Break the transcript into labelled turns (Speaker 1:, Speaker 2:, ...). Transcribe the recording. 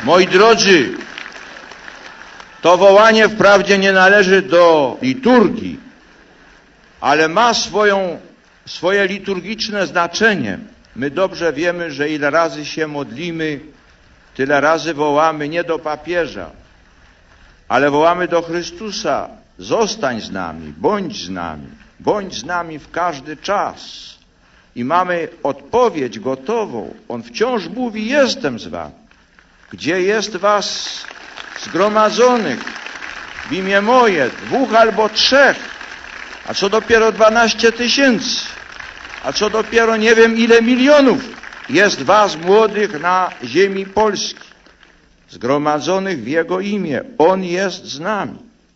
Speaker 1: Moi drodzy, to wołanie wprawdzie nie należy do liturgii, ale ma swoje liturgiczne znaczenie. My dobrze wiemy, że ile razy się modlimy, tyle razy wołamy nie do papieża, ale wołamy do Chrystusa: zostań z nami, bądź z nami w każdy czas. I mamy odpowiedź gotową. On wciąż mówi: jestem z wami. Gdzie jest was zgromadzonych w imię moje, 2 albo 3, a co dopiero 12 000, a co dopiero nie wiem ile milionów jest was młodych na ziemi polskiej, zgromadzonych w Jego imię. On jest z nami.